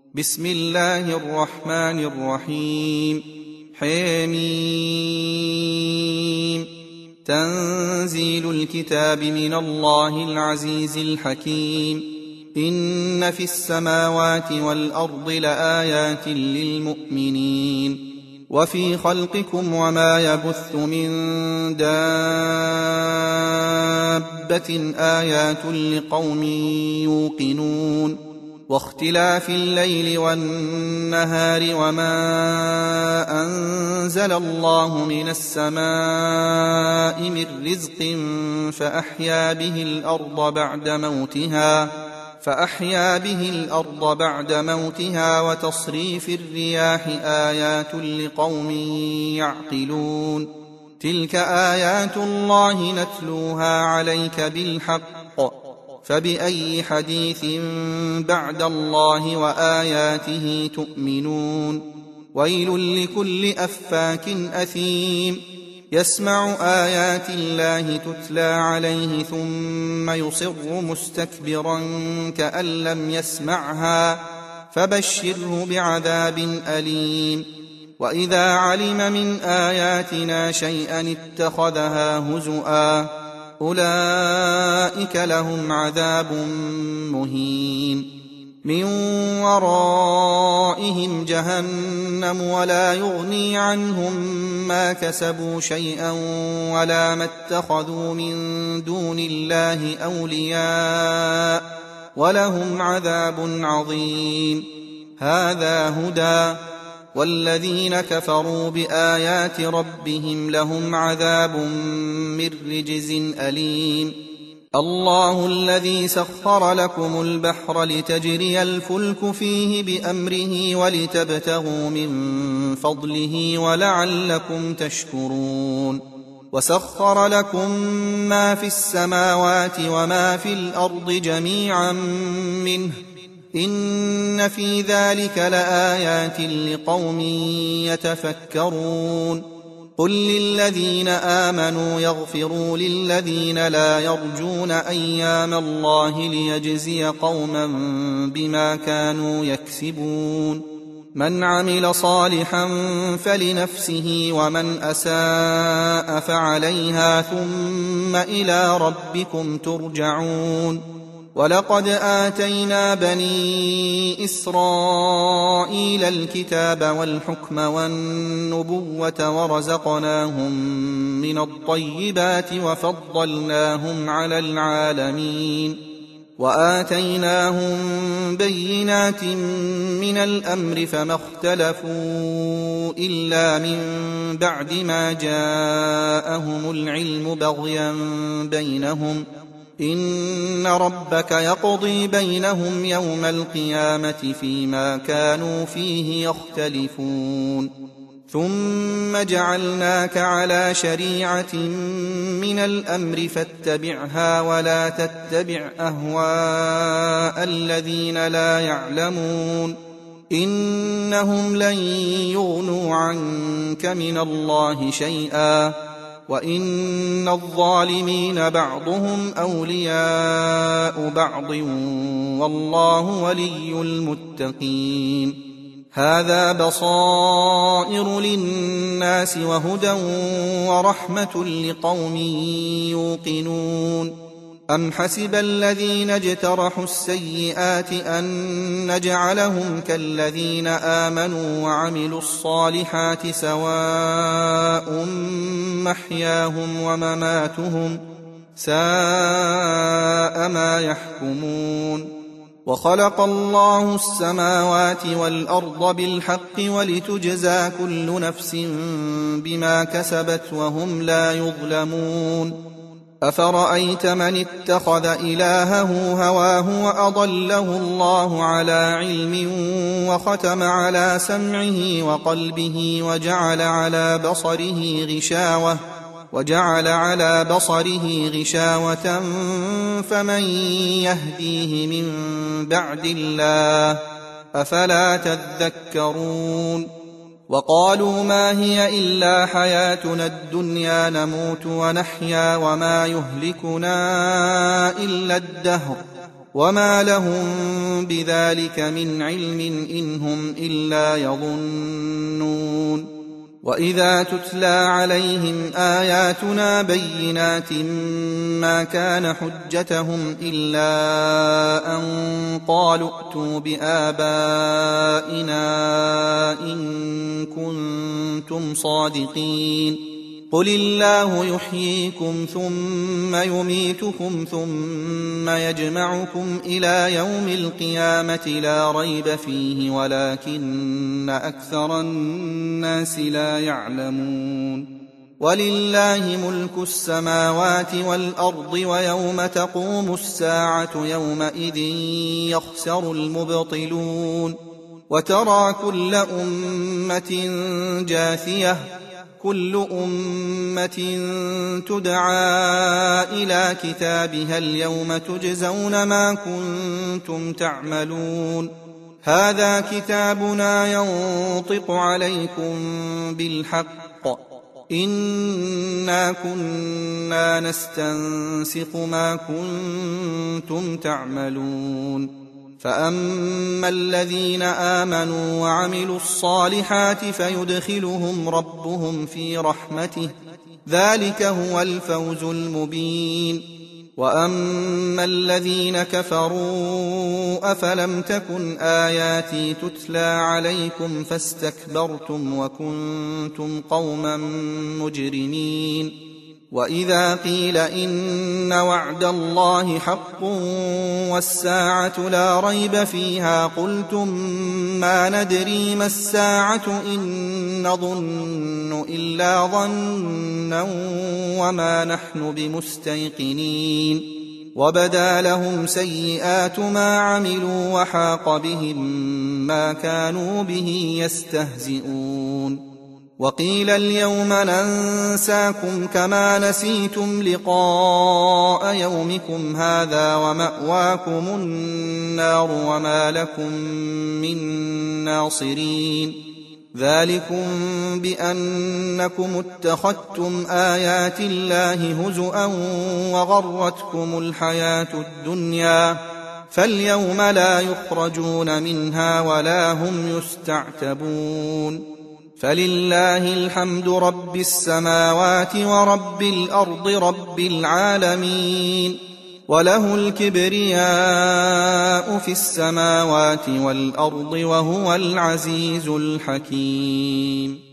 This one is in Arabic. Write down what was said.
بسم الله الرحمن الرحيم. حميم. تنزيل الكتاب من الله العزيز الحكيم. إن في السماوات والأرض لآيات للمؤمنين وفي خلقكم وما يبث من دابة آيات لقوم يوقنون واختلاف الليل والنهار وما أنزل الله من السماء من رزق فأحيا به الأرض بعد موتها وتصريف الرياح آيات لقوم يعقلون. تلك آيات الله نتلوها عليك بالحق فبأي حديث بعد الله وآياته تؤمنون. ويل لكل أفاك أثيم يسمع آيات الله تتلى عليه ثم يصر مستكبرا كأن لم يسمعها فبشره بعذاب أليم. وإذا علم من آياتنا شيئا اتخذها هزؤا أولئك لهم عذاب مهين من ورائهم جهنم ولا يغني عنهم ما كسبوا شيئا ولا ما اتخذوا من دون الله أولياء ولهم عذاب عظيم. هذا هدى والذين كفروا بآيات ربهم لهم عذاب من رجز أليم. الله الذي سخر لكم البحر لتجري الفلك فيه بأمره ولتبتغوا من فضله ولعلكم تشكرون. وسخر لكم ما في السماوات وما في الأرض جميعا منه إن في ذلك لآيات لقوم يتفكرون. قل للذين آمنوا يغفروا للذين لا يرجون أيام الله ليجزي قوما بما كانوا يكسبون. من عمل صالحا فلنفسه ومن أساء فعليها ثم إلى ربكم ترجعون. ولقد آتينا بني إسرائيل الكتاب والحكم والنبوة ورزقناهم من الطيبات وفضلناهم على العالمين وآتيناهم بينات من الأمر فما اختلفوا إلا من بعد ما جاءهم العلم بغيا بينهم إن ربك يقضي بينهم يوم القيامة فيما كانوا فيه يختلفون. ثم جعلناك على شريعة من الأمر فاتبعها ولا تتبع أهواء الذين لا يعلمون إنهم لن يغنوا عنك من الله شيئا وإن الظالمين بعضهم أولياء بعض والله ولي المتقين. هذا بصائر للناس وهدى ورحمة لقوم يوقنون. أم حسب الذين اجترحوا السيئات أن نجعلهم كالذين آمنوا وعملوا الصالحات سواء محياهم ومماتهم ساء ما يحكمون. وخلق الله السماوات والأرض بالحق ولتجزى كل نفس بما كسبت وهم لا يظلمون. أفرأيت من اتخذ إلهه هواه وأضله الله على علم وختم على سمعه وقلبه وجعل على بصره غشاوة فمن يهديه من بعد الله أفلا تذكرون. وقالوا ما هي إلا حياتنا الدنيا نموت ونحيا وما يهلكنا إلا الدهر وما لهم بذلك من علم إن هم إلا يظنون. وإذا تتلى عليهم آياتنا بينات ما كان حجتهم إلا أن قالوا ائتوا بآبائنا إن كنتم صادقين. قل الله يحييكم ثم يميتكم ثم يجمعكم إلى يوم القيامة لا ريب فيه ولكن أكثر الناس لا يعلمون. ولله ملك السماوات والأرض ويوم تقوم الساعة يومئذ يخسر المبطلون. وترى كل أمة جاثية كل أمة تدعى إلى كتابها اليوم تجزون ما كنتم تعملون. هذا كتابنا ينطق عليكم بالحق إنا كنا نستنسخ ما كنتم تعملون. فأما الذين آمنوا وعملوا الصالحات فيدخلهم ربهم في رحمته ذلك هو الفوز المبين. وأما الذين كفروا أفلم تكن آياتي تتلى عليكم فاستكبرتم وكنتم قوما مجرمين. وإذا قيل إن وعد الله حق والساعة لا ريب فيها قلتم ما ندري ما الساعة إن نظن إلا ظنا وما نحن بمستيقنين. وبدا لهم سيئات ما عملوا وحاق بهم ما كانوا به يستهزئون. وقيل اليوم ننساكم كما نسيتم لقاء يومكم هذا ومأواكم النار وما لكم من ناصرين. ذلكم بأنكم اتخذتم آيات الله هزؤا وغرتكم الحياة الدنيا فاليوم لا يخرجون منها ولا هم يستعتبون. فلله الحمد رب السماوات ورب الأرض رب العالمين. وله الكبرياء في السماوات والأرض وهو العزيز الحكيم.